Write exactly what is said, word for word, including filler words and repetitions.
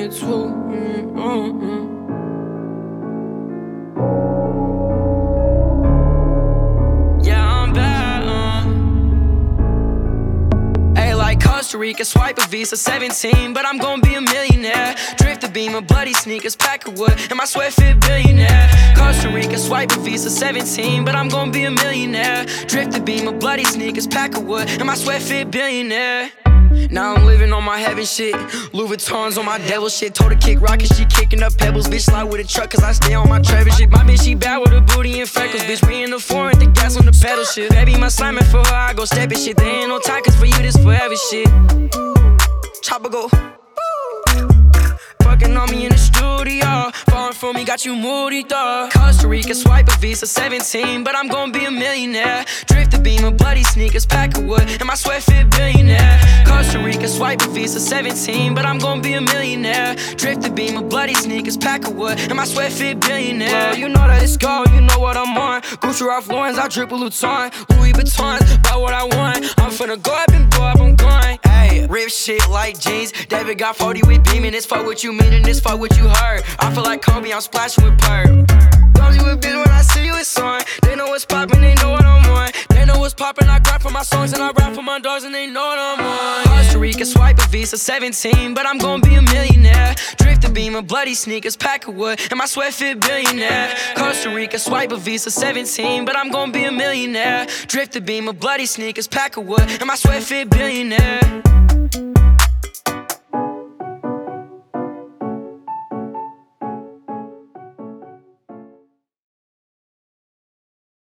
it too. Mm-mm-mm. Costa Rica, swipe a Visa, seventeen, but I'm gon' be a millionaire. Drift the beam, bloody sneakers, pack of wood, and my sweat fit billionaire. Costa Rica, swipe a Visa, seventeen, but I'm gon' be a millionaire. Drift the beam, bloody sneakers, pack of wood, and my sweat fit billionaire. Now I'm living on my heaven shit. Louis Vuittons on my devil shit. Told her kick rocket, she kicking up pebbles. Bitch slide with a truck cause I stay on my Trevor shit. My bitch she bad with her booty and freckles. Bitch we in the foreign, the gas on the pedal shit. Baby my Simon for her, I go step it shit. There ain't no time cause for you this forever shit. Chopper go fucking on me in the studio. Falling for me, got you moody, dog. Costa Rica, swipe a Visa, seventeen, but I'm gon' be a millionaire. Drift the beam, bloody sneakers, pack of wood, and my sweat fit billionaire. Costa Rica, swipe a Visa, seventeen, but I'm gon' be a millionaire. Drift the beam, bloody sneakers, pack of wood, and my sweat fit billionaire. Well, you know that it's gold, you know what I'm on. Gucci Ralph Lauren's, I drip a Luton. Louis Vuittons, buy what I want. I'm finna go up and go up, I'm going. Ayy, rip shit like jeans. David got forty with beaming. This fuck what you mean and this fuck what you heard. I feel like Kobe, I'm splashing with perp. Don't you a bitch when I see you, it's on. They know what's poppin', they know what I'm on. They know what's poppin', I grab for my songs and I rap for my dogs and they know what I'm on. Costa Rica, swipe a Visa, seventeen, but I'm gon' be a millionaire. Drift the beam, bloody sneakers, pack of wood, and my sweat fit billionaire. Costa Rica, swipe a Visa, seventeen, but I'm gon' be a millionaire. Drift the beam, bloody sneakers, pack of wood, and my sweat fit billionaire.